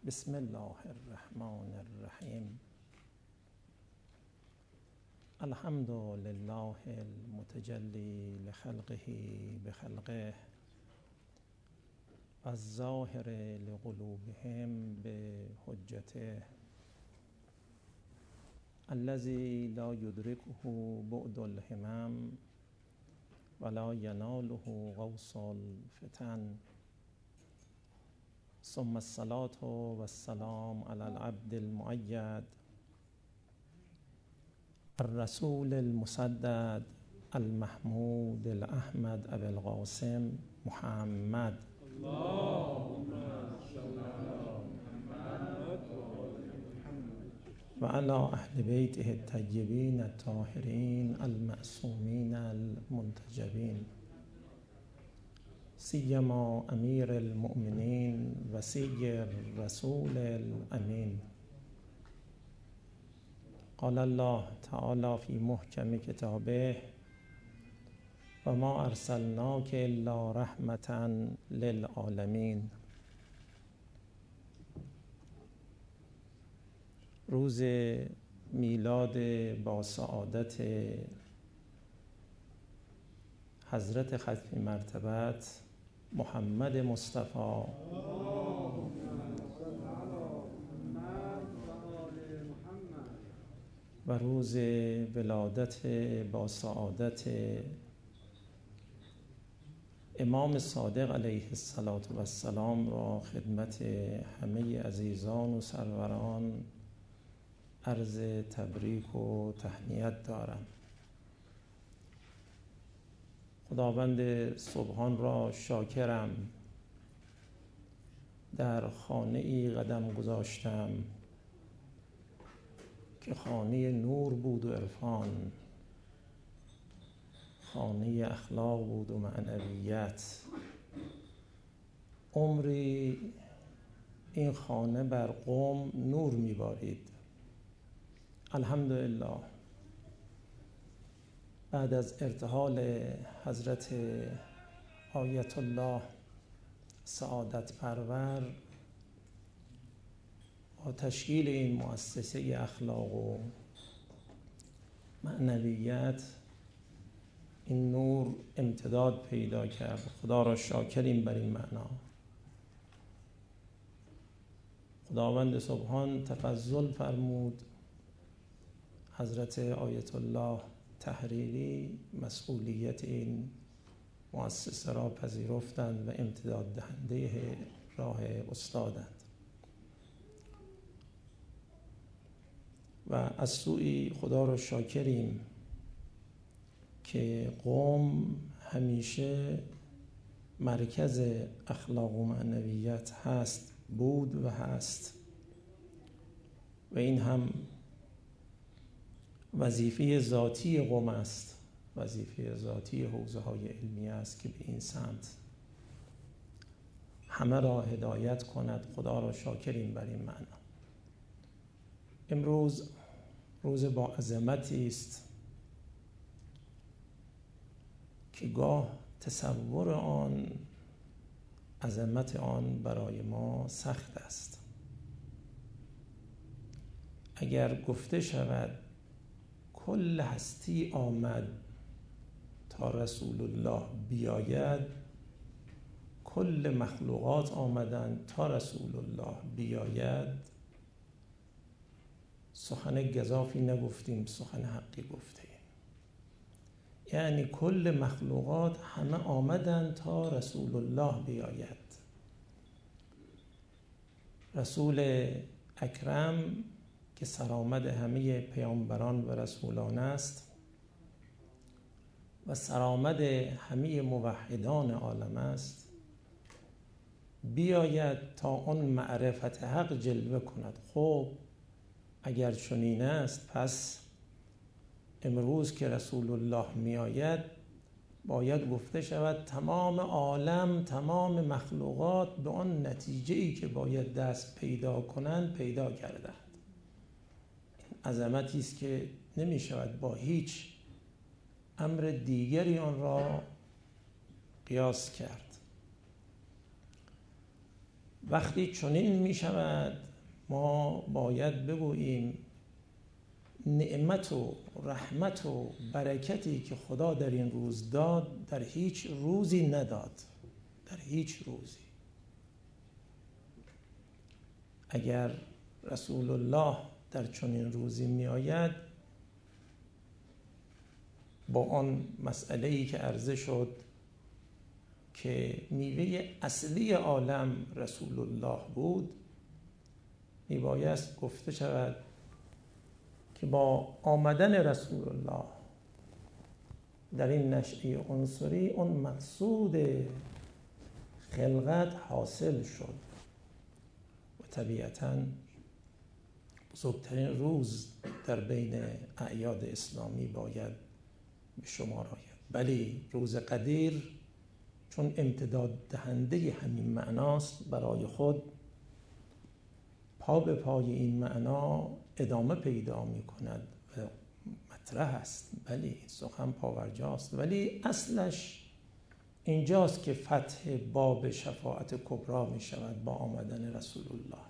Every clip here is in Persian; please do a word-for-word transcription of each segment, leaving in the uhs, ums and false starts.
بسم الله الرحمن الرحیم. الحمد لله المتجلی لخلقه بخلقه الظاهر لقلوبهم بحجته الذي لا يدركه بعد الهمم ولا يناله غوص الفتن. ثم الصلاة والسلام على العبد المؤيد الرسول المسدد المحمود الأحمد أبي القاسم محمد. اللهم صل على محمد وعلى أهل بيته الطيبين الطاهرين المعصومين المنتجبين، سيما أمير المؤمنين وسي الرسول الأمين. قال الله تعالى في محكم كتابه: وما أرسلناك إلا رحمة للعالمين. روز میلاد با سعادت حضرت ختمی مرتبت محمد مصطفی و روز ولادت با سعادت امام صادق علیه السلام را خدمت همه عزیزان و سروران عرض تبریک و تهنیت دارم. خداوند سبحان را شاکرم، در خانه ای قدم گذاشتم که خانه نور بود و عرفان، خانه اخلاق بود و معنویت. عمری این خانه بر قوم نور می‌بارید. الحمدلله بعد از ارتحال حضرت آیت الله سعادت پرور با تشکیل این مؤسسه اخلاق و معنویت، این نور امتداد پیدا کرد. خدا را شاکریم بر این معنا. خداوند سبحان تفضل فرمود، حضرت آیت الله تحریری مسئولیت این مؤسسه را پذیرفتند و امتداد دهنده راه استادند. و از سوی خدا را شاکریم که قوم همیشه مرکز اخلاق و معنویت هست، بود و هست، و این هم وظیفه ذاتی قوم است، وظیفه ذاتی حوزه های علمی است که به این سمت همه را هدایت کند. خدا را شاکریم بر این معنا. امروز روز با عظمتی است که گاه تصور آن عظمت آن برای ما سخت است. اگر گفته شود کل هستی آمد تا رسول الله بیاید، کل مخلوقات آمدند تا رسول الله بیاید، سخن گزافی نگفتیم، سخن حقی گفتیم. یعنی کل مخلوقات همه آمدند تا رسول الله بیاید. رسول اکرم که سرآمد همه پیامبران و رسولان است و سرآمد همه موحدان عالم است، بیاید تا آن معرفت حق جلوه کند. خب اگر چنین است، پس امروز که رسول الله می آید باید گفته شود تمام عالم، تمام مخلوقات به آن نتیجه ای که باید دست پیدا کنند پیدا کردند. عظمتی است که نمی شود با هیچ امر دیگری آن را قیاس کرد. وقتی چنین می شود ما باید بگوییم نعمت و رحمت و برکتی که خدا در این روز داد در هیچ روزی نداد، در هیچ روزی. اگر رسول الله در چنین روزی می آید با آن مسئله‌ای که عرضه شد که میوه اصلی عالم رسول الله بود، میبایست گفته شود که با آمدن رسول الله در این نشأه عنصری اون مقصود خلقت حاصل شد و طبیعتاً بزرگترین روز در بین اعیاد اسلامی باید به شمار آید. ولی روز قدیر چون امتداد دهنده همین معناست برای خود پا به پای این معنا ادامه پیدا می کند و مطرح است، ولی سخن پاورجاست، ولی اصلش اینجاست که فتح باب شفاعت کبرا می شود با آمدن رسول الله.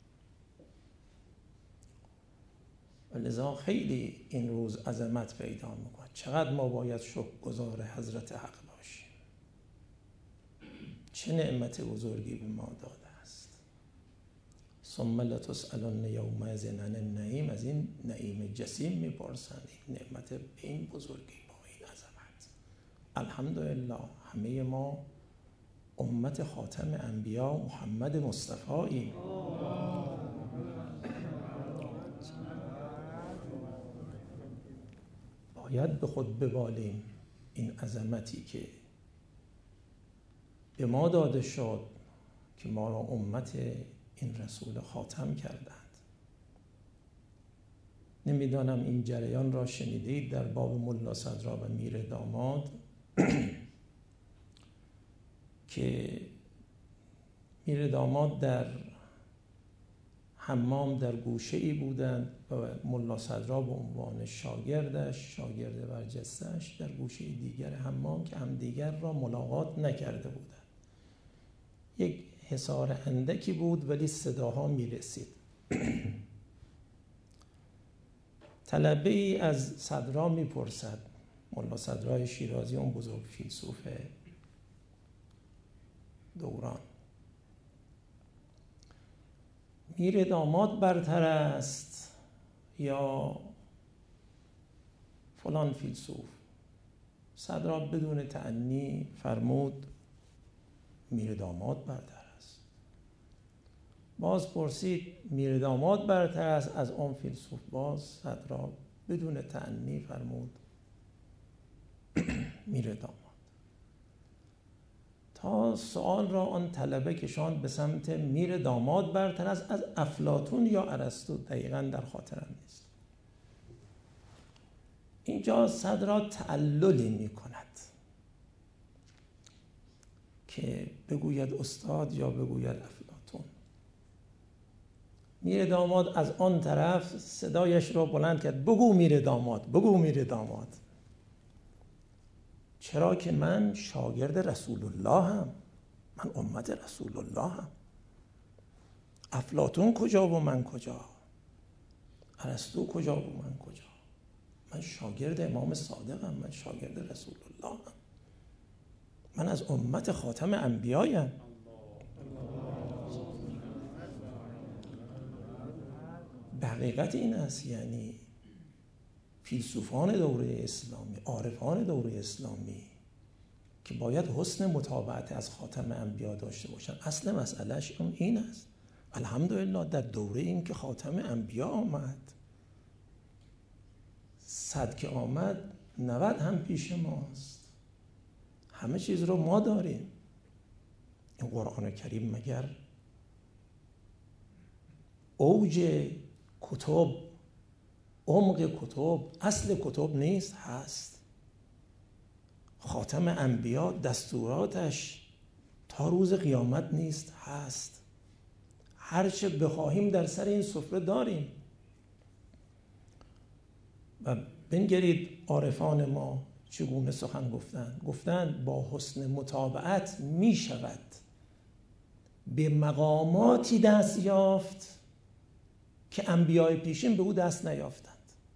و لذا خیلی این روز عظمت پیدا می کند. چقدر ما باید شکرگزار حضرت حق باشیم، چه نعمت بزرگی به ما داده است. ثم لتسألن یومئذ عن النعیم، از این نعیم جسیم میپرسند، این نعمت به این بزرگی با این عظمت. الحمدلله همه ما امت خاتم انبیا محمد مصطفی ایم. باید به خود ببالیم این عظمتی که به ما داده شد که ما را امت این رسول خاتم کردند. نمیدانم این جریان را شنیدید در باب ملا صدرا و میر داماد که میر داماد در حمام در گوشه ای بودند و ملا صدرا به عنوان شاگردش، شاگرد برجسته‌اش در گوشه دیگر حمام که هم دیگر را ملاقات نکرده بودند. یک حصار اندکی بود ولی صداها می رسید. طلبه ای از صدرا می پرسد، ملا صدرای شیرازی، اون بزرگ فیلسوف دوران، میر داماد برتر است یا فلان فیلسوف؟ صدرا بدون تأنی فرمود میر داماد برتر است. باز پرسید میر داماد برتر است از آن فیلسوف؟ باز صدرا بدون تأنی فرمود میر داماد. تا سؤال را آن طلبه کشاند به سمت میر داماد برتر است از افلاطون یا ارسطو، دقیقاً در خاطرم نیست. اینجا صدرا تعللی می کند که بگوید استاد یا بگوید افلاطون. میر داماد از آن طرف صدایش را بلند کرد، بگو میر داماد، بگو میر داماد. چرا که من شاگرد رسول الله هم، من امت رسول الله هم. افلاطون کجا و من کجا؟ ارسطو کجا و من کجا؟ من شاگرد امام صادقم، من شاگرد رسول الله هم. من از امت خاتم انبیایم. به حقیقت این است، یعنی فیلسوفان دوره اسلامی، عارفان دوره اسلامی که باید حسن متابعت از خاتم انبیا داشته باشن، اصل مسئلهش اون این است. الحمدلله در دوره این که خاتم انبیا آمد، صد که آمد نود هم پیش ماست، همه چیز رو ما داریم. این قرآن کریم مگر اوج کتب، عمق کتب، اصل کتب نیست؟ هست. خاتم انبیا دستوراتش تا روز قیامت نیست؟ هست. هرچه بخواهیم در سر این سفره داریم. و بنگرید عارفان ما چگونه سخن گفتند. گفتند با حسن متابعت می شود به مقاماتی دست یافت که انبیاء پیشین به او دست نیافتند.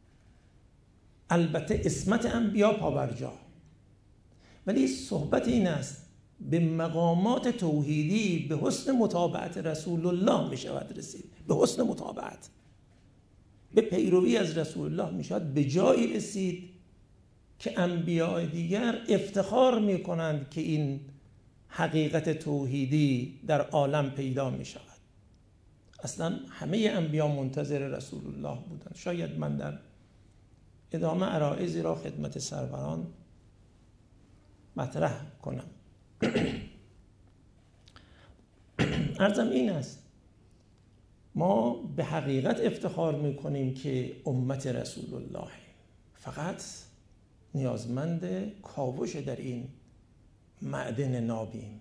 البته عصمت انبیا پابرجا، ولی صحبت این است به مقامات توحیدی به حسن متابعت رسول الله می شود رسید. به حسن متابعت، به پیروی از رسول الله می شود به جایی رسید که انبیاء دیگر افتخار می کنند که این حقیقت توحیدی در عالم پیدا می شود. اصلا همه انبیا منتظر رسول الله بودند. شاید من در ادامه عرایضی را خدمت سروران مطرح کنم. عرضم این است ما به حقیقت افتخار میکنیم که امت رسول الله فقط نیازمند کاوش در این معدن نابیم.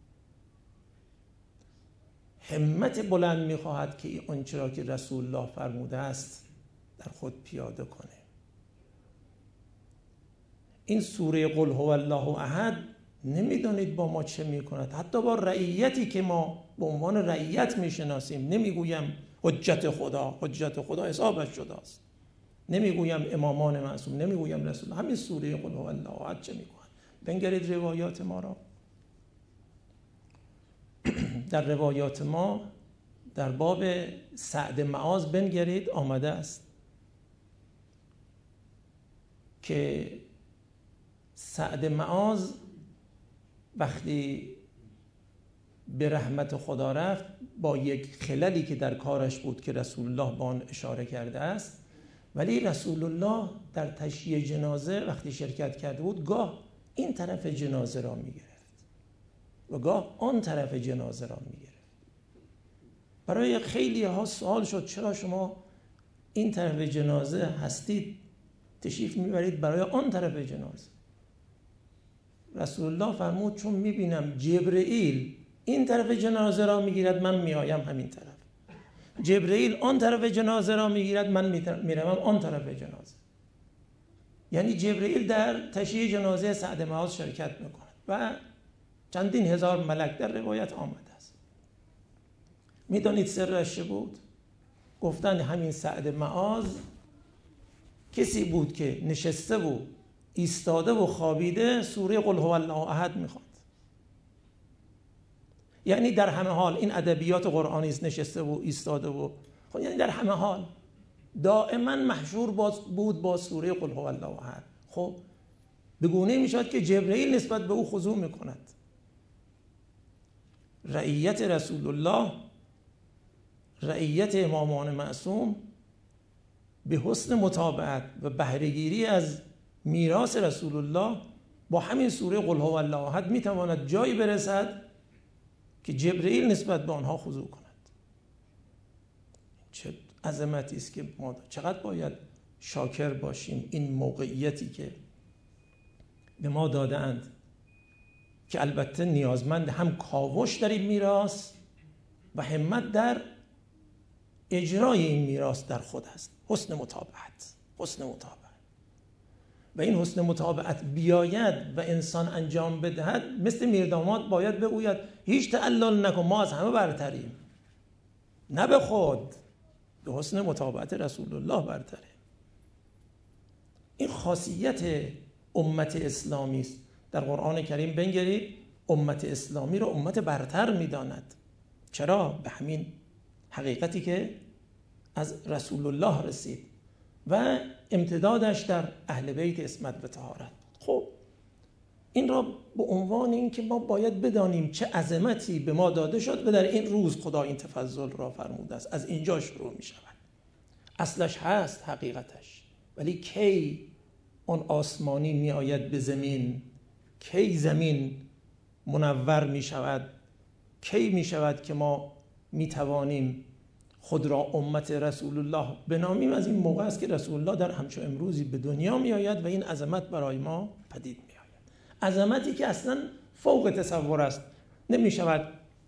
همت بلند میخواهد که آنچه را که رسول الله فرموده است در خود پیاده کنه. این سوره قل هو الله احد نمیدانید با ما چه میکند. حتی با رعیتی که ما به عنوان رعیت میشناسیم، نمیگویم حجت خدا، حجت خدا حسابش شده است، نمیگویم امامان معصوم، نمیگویم رسول الله. همین سوره قل هو الله احد چه میکند؟ بنگرید روایات ما را. در روایات ما در باب سعد معاذ بنگرید آمده است که سعد معاذ وقتی به رحمت خدا رفت با یک خللی که در کارش بود که رسول الله به آن اشاره کرده است، ولی رسول الله در تشییع جنازه وقتی شرکت کرده بود گاه این طرف جنازه را می گرفت و گاه آن طرف جنازه را می گرفت. برای خیلی ها سوال شد چرا شما این طرف جنازه هستید تشریف میبرید برای آن طرف جنازه؟ رسول الله فرمود چون میبینم جبرئیل این طرف جنازه را میگیرد من میایم همین طرف، جبرئیل آن طرف جنازه را میگیرد من میروم آن طرف جنازه. یعنی جبرئیل در تشییع جنازه سعد معاذ شرکت میکند و چندین هزار ملک در روایت آمده است. میدانید سرش چه بود؟ گفتن همین سعد معاذ کسی بود که نشسته و ایستاده و خوابیده سوره قل هو الله احد میخواند. یعنی در همه حال این ادبیات قرآنی است، نشسته و ایستاده و خب یعنی در همه حال دائما محشور بود با سوره قل هو الله احد. خب به گونه میشود که جبرئیل نسبت به او خضوع میکند. رعیت رسول الله، رعیت امامان معصوم به حسن متابعت و بهره‌گیری از میراث رسول الله با همین سوره قل هو الله احد میتواند جایی برسد که جبرئیل نسبت به آنها خضوع کند. چه عظمتی است که ما چقدر باید شاکر باشیم این موقعیتی که به ما داده‌اند که البته نیازمند هم کاوش در این میراث و همت در اجرای این میراث در خود است. حسن متابعت، حسن متابعت و این حسن متابعت بیاید و انسان انجام بدهد. مثل میرداماد باید بگوید هیچ تعلل نکن، ما از همه برتریم. نه به خود، به حسن متابعت رسول الله برتره. این خاصیت امت اسلامی است. در قرآن کریم بنگرید امت اسلامی رو امت برتر میداند. چرا؟ به همین حقیقتی که از رسول الله رسید و امتدادش در اهل بیت عصمت و طهارت. خب این را به عنوان این که ما باید بدانیم چه عظمتی به ما داده شد و در این روز خدا این تفضل را فرموده است. از اینجا شروع می شود. اصلش هست حقیقتش، ولی کی اون آسمانی می آید به زمین، کی زمین منور می شود، کی می شود که ما می توانیم خود را امت رسول الله بنامیم. از این موقع است که رسول الله در همچون امروزی به دنیا می آید و این عظمت برای ما پدید می آید. عظمتی که اصلا فوق تصور است. نمی شود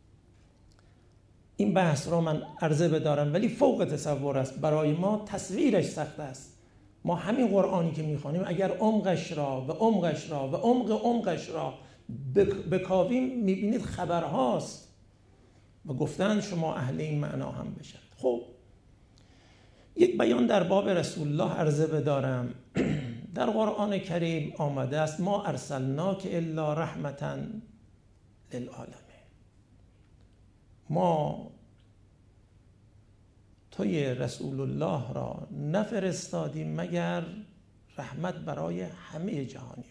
این بحث را من عرضه بدارم، ولی فوق تصور است. برای ما تصویرش سخت است. ما همین قرآنی که می خوانیم اگر عمقش را و عمقش را و عمق عمقش را بکاویم می بینید خبرهاست. و گفتن شما اهل این معنا هم بشن. خب یک بیان در باب رسول الله عرضه بدارم. در قرآن کریم آمده است ما ارسلناک الا رحمتا للعالمین. ما توی رسول الله را نفرستادیم مگر رحمت برای همه جهانیان.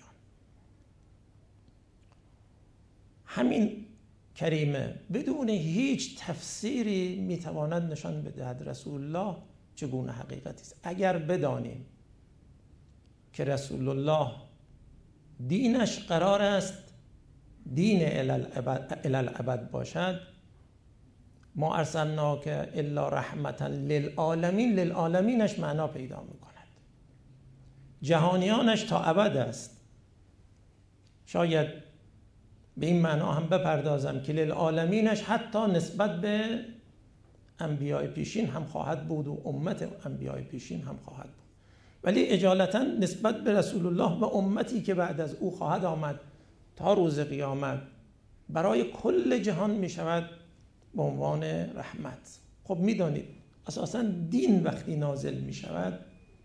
همین کریمه بدون هیچ تفسیری میتواند نشان بدهد رسول الله چگونه حقیقتی است. اگر بدانیم که رسول الله دینش قرار است دین الالعبد باشد، ما ارسلناک الا رحمتا للعالمین، للعالمینش معنا پیدا میکند. جهانیانش تا ابد است. شاید به این معنا هم بپردازم که للعالمینش حتی نسبت به انبیاء پیشین هم خواهد بود و امت انبیاء پیشین هم خواهد بود، ولی اجالتا نسبت به رسول الله و امتی که بعد از او خواهد آمد تا روز قیامت برای کل جهان می شود به عنوان رحمت. خب می دانید اساساً دین وقتی نازل می شود،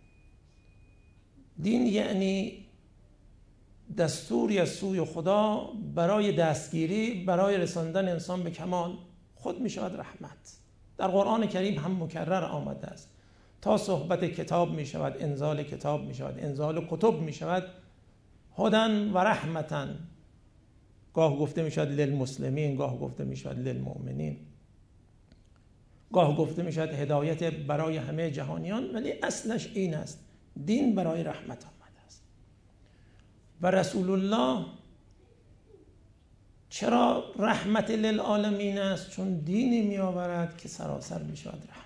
دین یعنی دستوری از سوی خدا برای دستگیری، برای رساندن انسان به کمال، خود می شود رحمت. در قرآن کریم هم مکرر آمده است. تا صحبت کتاب می شود، انزال کتاب می شود، انزال کتب می شود، هدن و رحمتن. گاه گفته می شود للمسلمین، گاه گفته می شود للمؤمنین، گاه گفته می شود هدایت برای همه جهانیان، ولی اصلش این است، دین برای رحمت آمده است. و رسول الله چرا رحمت للعالمین است؟ چون دینی می آورد که سراسر می شود رحمت.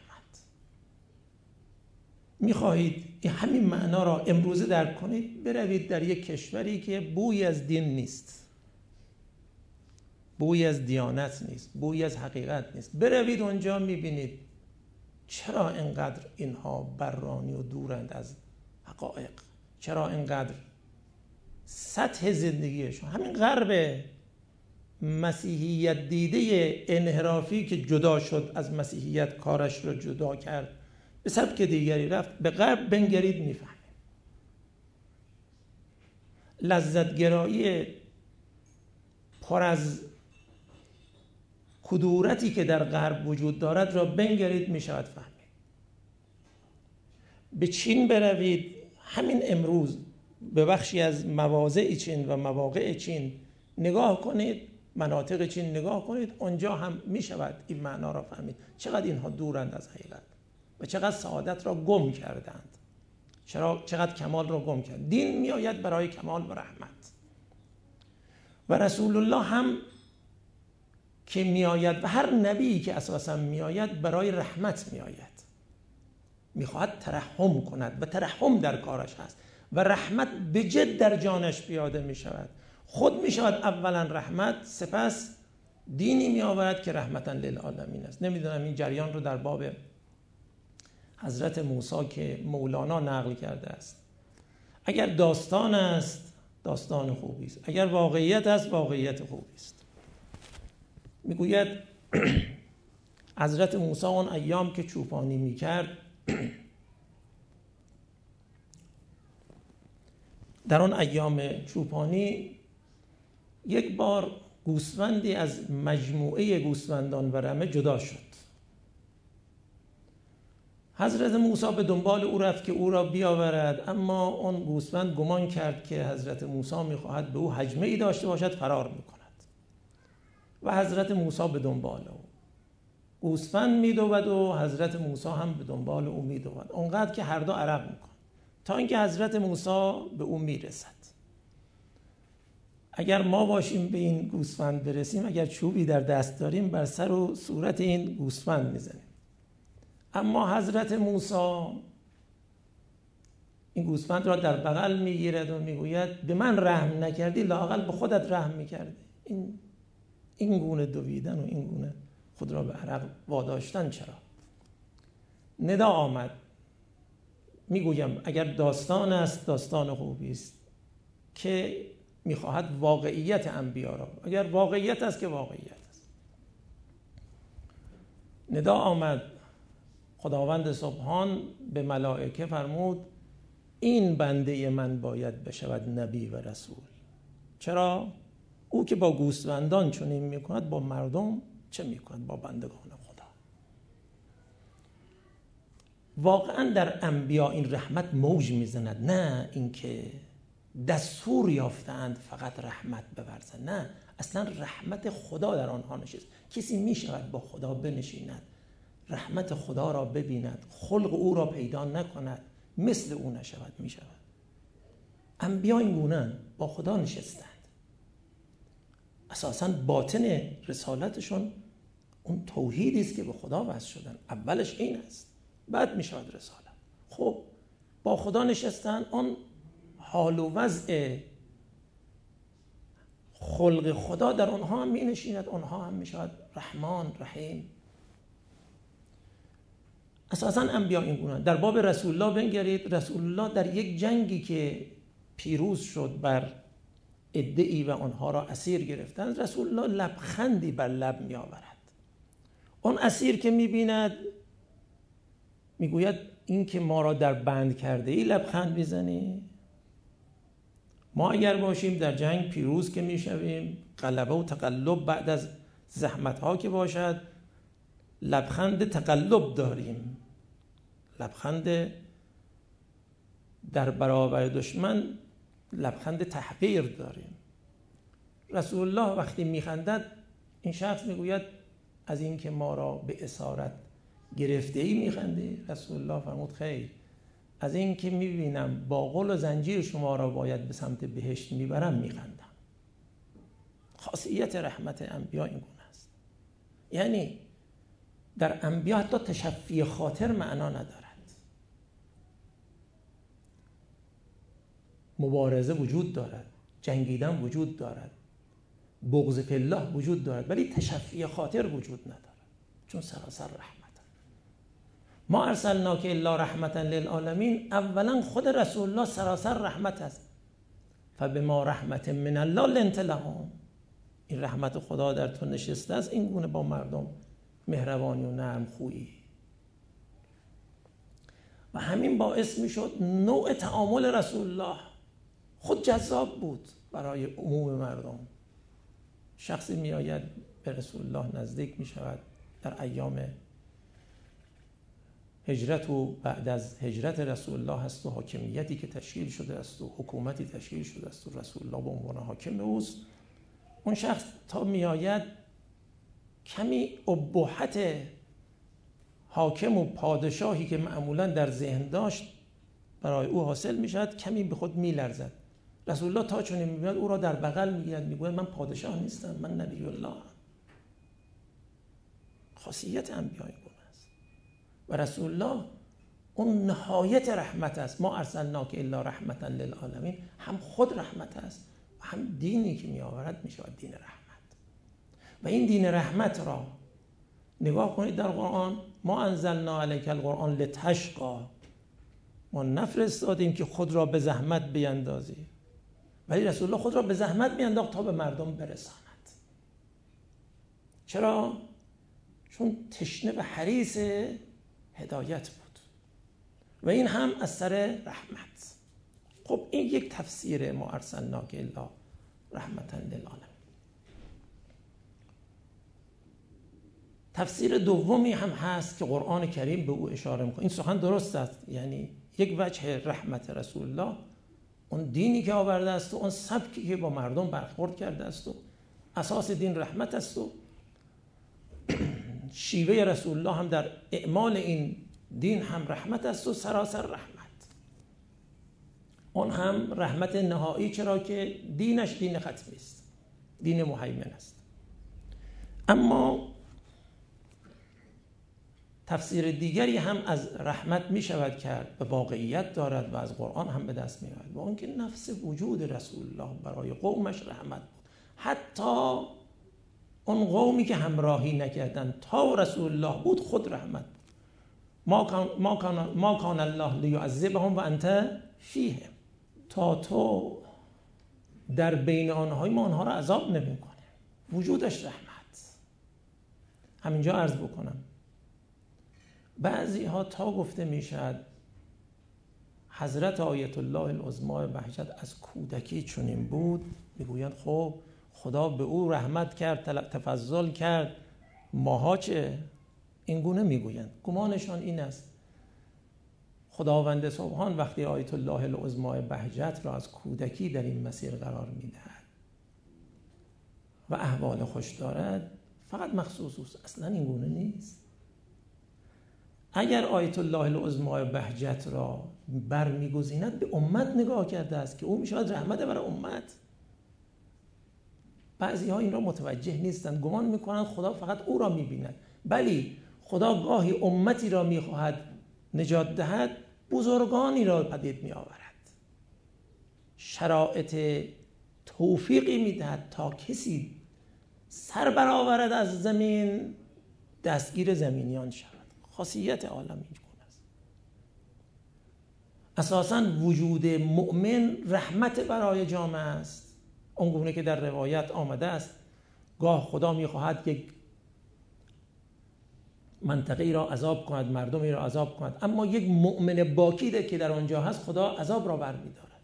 می خواهید همین معنا را امروزه درک کنید، بروید در یک کشوری که بوی از دین نیست، بوی از دیانت نیست، بوی از حقیقت نیست، بروید اونجا می بینید چرا اینقدر اینها برانی و دورند از حقایق، چرا اینقدر سطح زندگیشون، همین غرب مسیحیت دیده انحرافی که جدا شد از مسیحیت، کارش رو جدا کرد، به سبک دیگری رفت، به غرب بنگرید میفهمید. لذتگرایی پر از کدورتی که در غرب وجود دارد را بنگرید میشود فهمید. به چین بروید، همین امروز به بخشی از مواضع چین و مواقع چین نگاه کنید، مناطق چین نگاه کنید، اونجا هم میشود این معنا را فهمید. چقدر اینها دورند از حقیقت و چقدر سعادت را گم کردند، چرا چقدر کمال را گم کرد. دین میآید برای کمال و رحمت، و رسول الله هم که میآید و هر نبی که اساسا میآید برای رحمت میآید، میخواهد ترحم کند و ترحم در کارش هست و رحمت به جد در جانش پیاده میشود. خود میشود اولا رحمت، سپس دینی میآورد که رحمتا للعالمین است. نمیدونم این جریان رو در باب حضرت موسی که مولانا نقل کرده است، اگر داستان است داستان خوبی است، اگر واقعیت است واقعیت خوبی است. میگوید حضرت موسی اون ایام که چوپانی میکرد، در اون ایام چوپانی یک بار گوسفندی از مجموعه گوسفندان و رمه جدا شد. حضرت موسی به دنبال او رفت که او را بیاورد، اما اون گوسفند گمان کرد که حضرت موسی میخواهد به او هجمه ای داشته باشد، فرار میکند و حضرت موسی به دنبال او. گوسفند میدود و حضرت موسی هم به دنبال او میدود، اونقدر که هر دو عرق میکن تا اینکه حضرت موسی به او میرسد. اگر ما باشیم به این گوسفند برسیم، اگر چوبی در دست داریم بر سر و صورت این گوسفند میزنیم. اما حضرت موسی این گوسفند را در بغل میگیرد و میگوید به من رحم نکردی، لااقل به خودت رحم میکردی. این این گونه دویدن و این گونه خود را به عرق واداشتن چرا؟ ندا آمد. میگویم اگر داستان است داستان خوبی است که میخواهد واقعیت انبیا را، اگر واقعیت است که واقعیت است. ندا آمد، خداوند سبحان به ملائکه فرمود این بنده من باید بشود نبی و رسول. چرا؟ او که با گوسفندان چنین میکند با مردم چه میکند؟ با بندگان خدا. واقعا در انبیا این رحمت موج میزند، نه اینکه دستور یافتند فقط رحمت بورزند، نه، اصلا رحمت خدا در آنها نشست. کسی میشود با خدا بنشیند، رحمت خدا را ببیند، خلق او را پیدا نکند، مثل او نشود؟ میشود. انبیا این گونه‌اند، با خدا نشستند. اساساً باطن رسالتشون اون توحیدی است که به خدا وصل شدن. اولش این است، بعد میشود رسالت. خب با خدا نشستن، اون حال و وضع خلق خدا در اونها هم می نشیند، اونها هم می شود رحمان رحیم. اساساً انبیا این گونه. در باب رسول الله بنگرید، رسول الله در یک جنگی که پیروز شد بر عده‌ای و آنها را اسیر گرفتند، رسول الله لبخندی بر لب می آورد. اون اسیر که می بیند می گوید این که ما را در بند کرده ای لبخند میزنی؟ ما اگر باشیم در جنگ پیروز که میشویم، غلبه و تقلب بعد از زحمت ها که باشد، لبخند تقلب داریم، لبخند در برابر دشمن، لبخند تحقیر داریم. رسول الله وقتی میخندد، این شخص میگوید از این که ما را به اسارت گرفته ای میخندی؟ رسول الله فرمود خیر، از این که میبینم با غل و زنجیر شما را باید به سمت بهشت میبرم میخندم. خاصیت رحمت انبیا این گونه است. یعنی در انبیا حتی تشفی خاطر معنا ندارد. مبارزه وجود دارد، جنگیدن وجود دارد، بغض فی الله وجود دارد، ولی تشفی خاطر وجود ندارد، چون سراسر رحمت. ما ارسلناک الا رحمتا للعالمین، اولا خود رسول الله سراسر رحمت است. فبما رحمت من الله لنت لهم، این رحمت خدا در تو نشسته است، این گونه با مردم مهربانی و نرم خویی. و همین باعث می شد نوع تعامل رسول الله خود جذاب بود برای عموم مردم. شخصی می آید به رسول الله نزدیک می شود در ایام هجرت و بعد از هجرت رسول الله هست و حاکمیتی که تشکیل شده است و حکومتی تشکیل شده است و رسول الله به عنوان حاکم اوست. اون شخص تا می آید کمی ابهت حاکم و پادشاهی که معمولا در ذهن داشت برای او حاصل می شود، کمی به خود می لرزد. رسول الله تا چون می بیاد او را در بغل می گیرد، می گوید من پادشاه نیستم، من نبی الله. خاصیت انبیا این گونه است. و رسول الله اون نهایت رحمت است. ما ارسلناک الا رحمتا للعالمین، هم خود رحمت است و هم دینی که می آورد می شود دین رحمت. و این دین رحمت را نگاه کنید در قرآن، ما انزلنا علیک القرآن لتشقی، ما نفرستادیم که خود را به زحمت بیندازی، ولی رسول الله خود را به زحمت بینداخت تا به مردم برساند. چرا؟ چون تشنه و حریص هدایت بود و این هم از سر رحمت. خب این یک تفسیر ما ارسلناک الا رحمتا للعالمین. تفسیر دومی هم هست که قرآن کریم به او اشاره میکنه. این سخن درست است، یعنی یک وجه رحمت رسول الله اون دینی که آورده است و اون سبکی که با مردم برخورد کرده است و اساس دین رحمت است و شیوه رسول الله هم در اعمال این دین هم رحمت است و سراسر رحمت. اون هم رحمت نهایی، چرا که دینش دین ختمی است، دین مهیمن است. اما تفسیر دیگری هم از رحمت می شود کرد، به واقعیت دارد و از قرآن هم به دست می آید، و اون که نفس وجود رسول الله برای قومش رحمت بود. حتی اون قومی که همراهی نکردن تا رسول الله بود خود رحمت بود. ما کان ما کان ما کان الله لیعذبهم و انت فیهم، تا تو در بین آنهای ما آنها را عذاب نمی کنیم، وجودش رحمت. همینجا عرض بکنم بعضی ها تا گفته میشد حضرت آیت الله العظما بهجت از کودکی چنین بود، میگویند خب خدا به او رحمت کرد، تفضل کرد، ماها چه؟ این گونه میگویند. گمانشان این است خداوند سبحان وقتی آیت الله العظما بهجت را از کودکی در این مسیر قرار میدهد و احوال خوش دارد، فقط مخصوص است. اصلا این گونه نیست. اگر آیت الله العظما بهجت را برمیگزیند به امت نگاه کرده است که او میشود رحمت برای امت. بعضی ها این را متوجه نیستند، گمان میکنند خدا فقط او را میبیند. بلی خدا گاهی امتی را میخواهد نجات دهد، بزرگانی را پدید میآورد، شرایط توفیقی میدهد تا کسی سر برآورد از زمین، دستگیر زمینیان شود. خاصیت عالم این گونه است. اساساً وجود مؤمن رحمت برای جامعه است. اونگونه که در روایت آمده است گاه خدا میخواهد یک منطقه را عذاب کند، مردمی را عذاب کند، اما یک مؤمن باکی که در آنجا هست خدا عذاب را برمی‌دارد.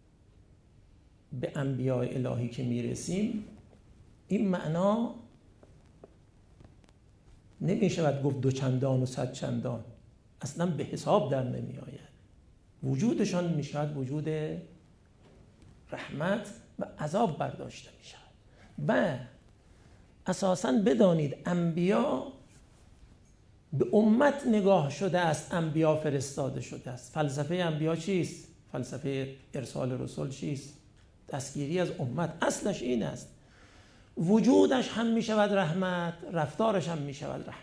به انبیاء الهی که میرسیم این معنا نمیشود گفت دو چندان و صد چندان، اصلا به حساب در نمی آید. وجودشان میشود وجود رحمت و عذاب برداشته میشود. و اساساً بدانید انبیا به امت نگاه شده است، انبیا فرستاده شده است. فلسفه انبیا چیست؟ فلسفه ارسال رسول چیست؟ دستگیری از امت. اصلش این است. وجودش هم می شود رحمت، رفتارش هم می شود رحمت.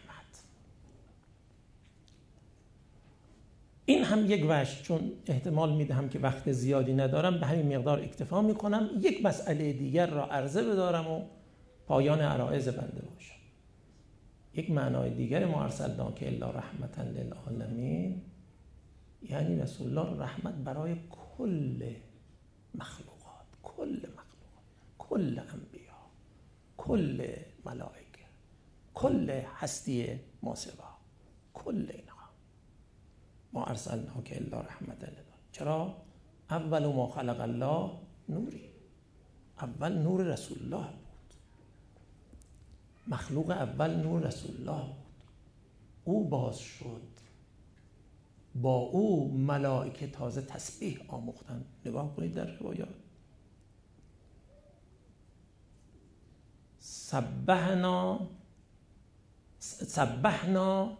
این هم یک وجه، چون احتمال می دهم که وقت زیادی ندارم به همین مقدار اکتفا می کنم. یک مسئله دیگر را عرضه بدارم و پایان عرایض بنده باشم. یک معنای دیگر ما ارسلناک الا رحمتا للعالمین، یعنی رسول الله رحمت برای کل مخلوقات، کل مخلوقات، کل انبیا، کل ملائکه، کل هستی ما سوا، کل اینها. ما ارسلناک الا رحمتا للعالمین. چرا؟ اول ما خلق الله نوری، اول نور رسول الله بود. مخلوق اول نور رسول الله بود. او باز شد، با او ملائکه تازه تسبیح آموختند. نگاه کنید در روایات سبحنا سبحنا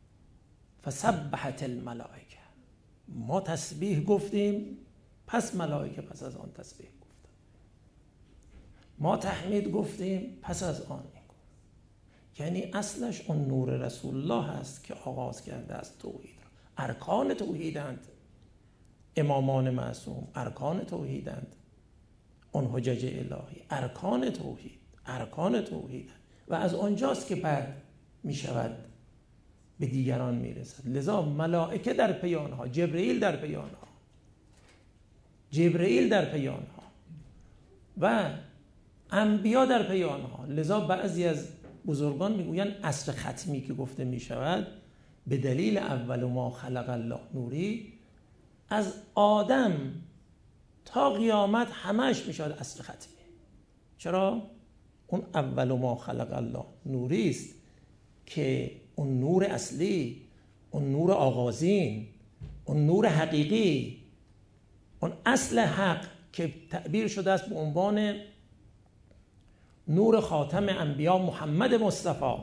فسبحت الملائکه. ما تسبیح گفتیم پس ملائکه پس از آن تسبیح گفتند. ما تحمید گفتیم پس از آن. یعنی اصلش اون نور رسول الله هست که آغاز کرده از توحید را. ارکان توحیدند امامان معصوم، ارکان توحیدند اون حجج الهی، ارکان توحید، ارکان توحید. و از آنجاست که بعد می شود به دیگران می رسد. لذا ملائکه در پی آنها، جبرئیل در پی آنها، جبرئیل در پی آنها و انبیا در پی آنها. لذا بعضی از بزرگان میگویند عصر ختمی که گفته می شود به دلیل اول ما خلق الله نوری، از آدم تا قیامت همش می شود عصر ختمی. چرا؟ اون اول ما خلق الله نوری است که اون نور اصلی، اون نور آغازین، اون نور حقیقی، اون اصل حق که تعبیر شده است به عنوان نور خاتم انبیا محمد مصطفی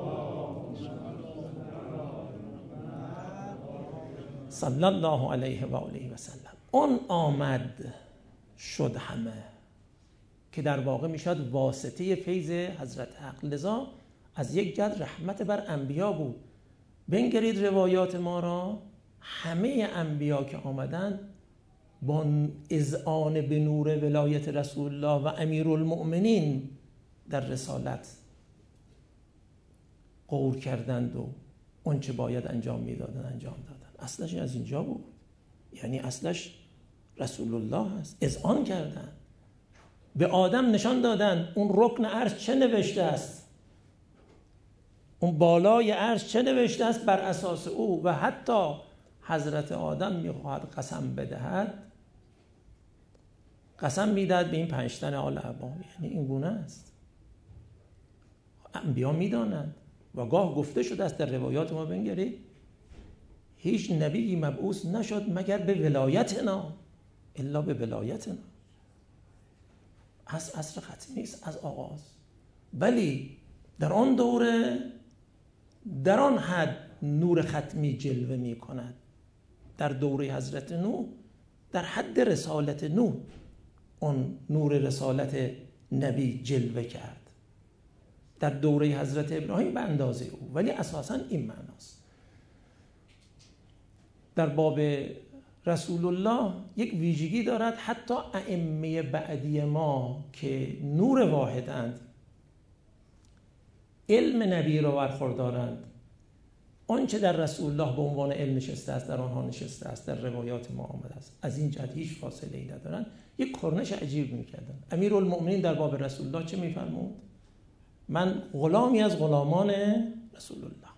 صلی الله علیه و آله و سلم، اون آمد شد همه که در واقع میشد واسطه فیض حضرت حق. لذا از یک جد رحمت بر انبیا بود. بنگرید روایات ما را، همه انبیا که آمدن با اذعان به نور ولایت رسول الله و امیرالمؤمنین در رسالت قول کردند و اون چه باید انجام میدادن انجام دادن. اصلش از اینجا بود. یعنی اصلش رسول الله هست. اذعان کردن، به آدم نشان دادن اون رکن عرش چه نوشته است. اون بالای عرش چه نوشته است بر اساس او، و حتی حضرت آدم میخواهد قسم بدهد، قسم میدهد به این پنج تن آل عبا. یعنی این گونه است. انبیا میدانند و گاه گفته شده است در روایات ما، بنگرید هیچ نبی مبعوث نشد مگر به ولایتنا، الا به ولایتنا. از عصر ختمی است، از آغاز. ولی در آن دوره در آن حد نور ختمی جلوه می کند. در دوره حضرت نوح در حد رسالت نوح اون نور رسالت نبی جلوه کرد، در دوره حضرت ابراهیم به اندازه او، ولی اساساً این معناست. در باب رسول الله یک ویژگی دارد، حتی ائمه بعدی ما که نور واحدند، علم نبی را برخوردارند، آنچه در رسول الله به عنوان علم نشسته است در آنها نشسته است، در روایات ما آمده است، از این جهت هیچ فاصله ای ندارند. یک کرنش عجیب میکردن. امیرالمؤمنین در باب رسول الله چه میفرمود؟ من غلامی از غلامان رسول الله.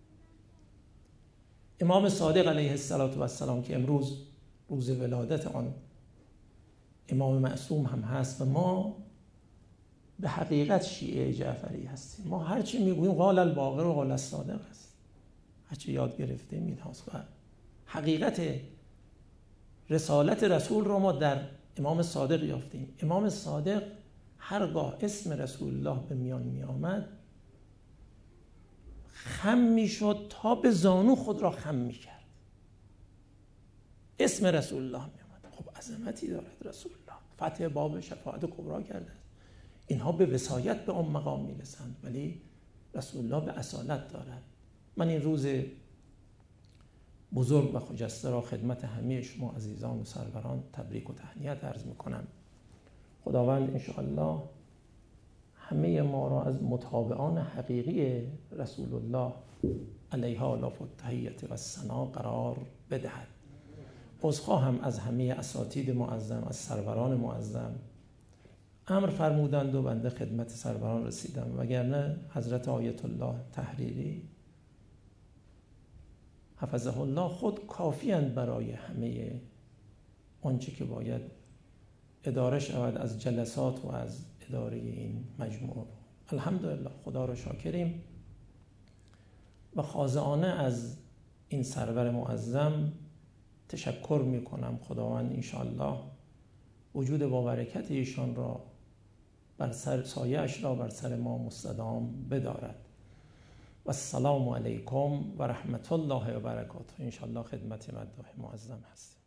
امام صادق علیه السلام که امروز روز ولادت آن امام معصوم هم هست و ما به حقیقت شیعه جعفری هستیم. ما هرچی میگوییم قال الباقر و قال الصادق است، هرچی یاد گرفته میدهاست. و حقیقت رسالت رسول رو ما در امام صادق یافتیم. امام صادق هرگاه اسم رسول الله به میان می آمد خم می شد تا به زانو خود را خم می کرد. اسم رسول الله می آمد. خب عظمتی دارد رسول الله، فتح باب شفاعت کبرا کرده. اینها به وصایت به اون مقام می رسند، ولی رسول الله به اصالت دارد. من این روز بزرگ و خجسته را خدمت همه شما عزیزان و سروران تبریک و تهنیت عرض میکنم. خداوند انشاءالله همه ما را از متابعان حقیقی رسول الله علیه آلاف التحیت و الثنا قرار بدهد. عذرخواهم از همه اساتید معظم، از سروران معظم. امر فرمودند و بنده خدمت سروران رسیدم، وگرنه حضرت آیت الله تحریری حفظه الله خود کافیند برای همه آنچه که باید اداره شود از جلسات و از اداره این مجموعه. الحمدلله، خدا را شاکریم و خاضعانه از این سرور معظم تشکر می کنم. خداوند انشاءالله وجود با برکت ایشان را بر سر سایه اش را بر سر ما مستدام بدارد. و السلام علیکم و رحمت الله و برکاته. انشاءالله خدمت مداح معظم هست.